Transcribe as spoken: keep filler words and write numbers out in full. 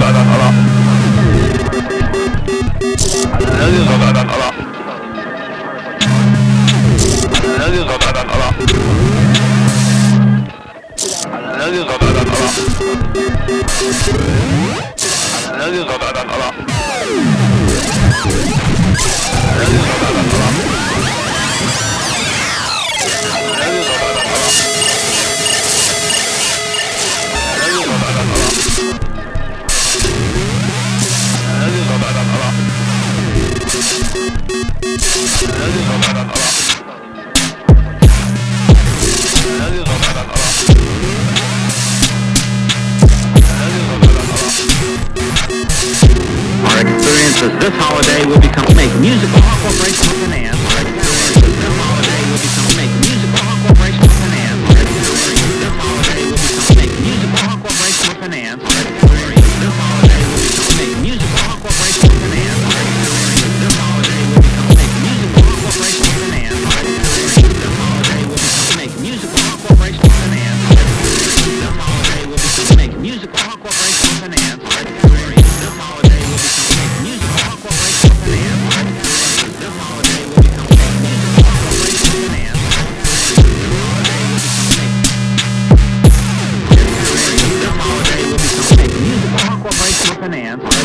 Our experiences this holiday will become make musical corporation finance. Our experiences this holiday will become make musical corporation finance. Our experiences this holiday will become make musical corporation finance. Our experiences this holiday will become make musical corporation finance. Our experiences this holiday will become make musical corporation finance. Our experiences this holiday will become make musical corporation finance. Our experiences this holiday will become make musical corporation finance. Our experiences this holiday will become make musical corporation finance. Our experiences this holiday will become make musical corporation finance. Our experiences this holiday will become make musical corporation finance.